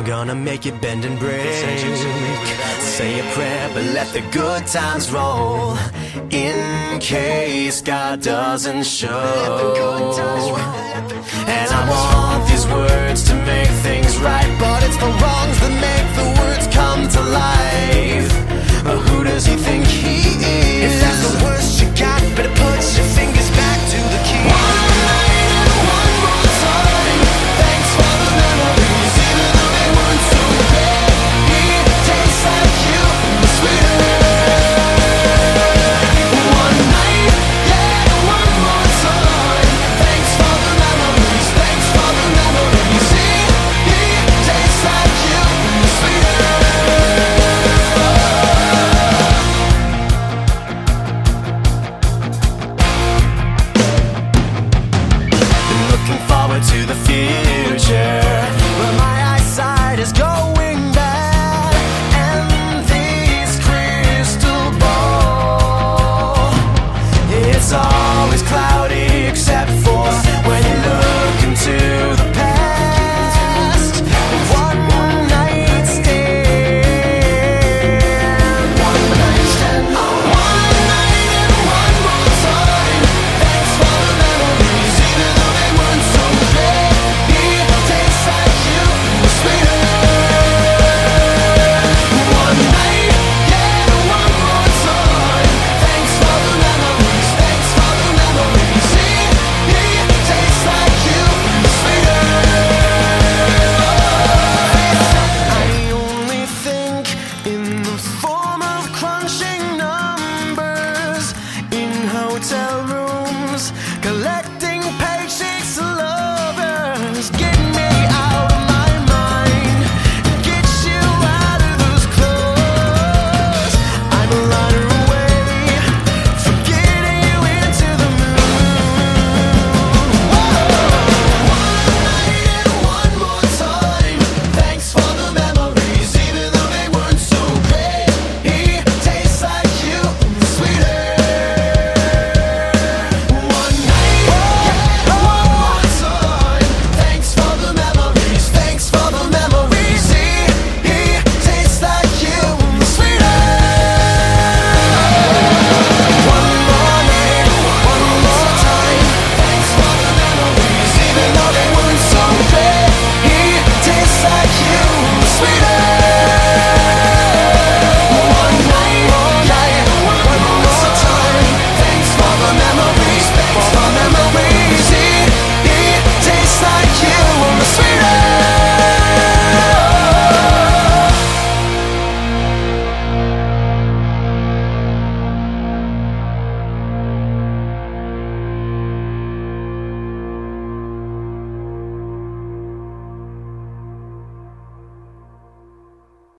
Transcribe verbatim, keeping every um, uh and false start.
gonna make it bend and break. Say a prayer, but let the good times roll, in case God doesn't show. And I want these words to make things right, but it's the wrongs that make the words come to life. But who does he think he is? If that's the worst you got, better put your fingers back to the key. One night and one more time. Thanks for the memories, even though they weren't so great. It tastes like you, the sweeter. One night, yeah, one more time. Thanks for the memories, thanks for the memories. It tastes like you, the sweeter. To the future, where my eyesight is going bad, and this crystal ball, it's always cloudy except for when you look into the past. One night stand, one night stand, one night and one more time. Thanks for the memories, even though they weren't so. Hotel rooms, collecting paychecks of lovers. Get me out of my mind, get you out of those clothes. I'm a runner away from getting you into the moon. Whoa. One night and one more time. Thanks for the memories, even though they weren't so great. It tastes like you, sweeter. For the